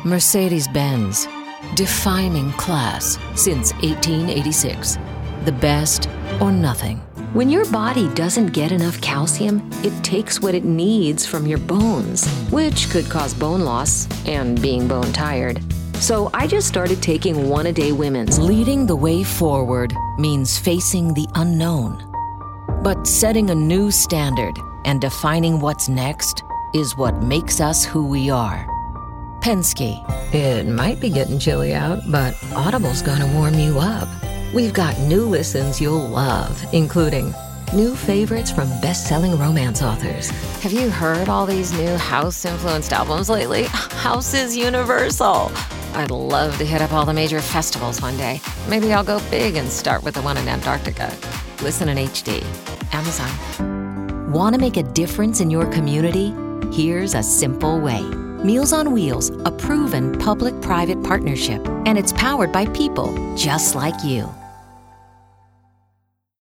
Mercedes-Benz, defining class since 1886. The best or nothing. When your body doesn't get enough calcium, it takes what it needs from your bones, which could cause bone loss and being bone tired. So I just started taking One-A-Day Women's. Leading the way forward means facing the unknown. But setting a new standard and defining what's next is what makes us who we are. Penske. It might be getting chilly out, but Audible's gonna warm you up. We've got new listens you'll love, including new favorites from best-selling romance authors. Have you heard all these new house-influenced albums lately? House is universal. I'd love to hit up all the major festivals one day. Maybe I'll go big and start with the one in Antarctica. Listen in HD. Amazon. Want to make a difference in your community? Here's a simple way. Meals on Wheels, a proven public-private partnership, and it's powered by people just like you.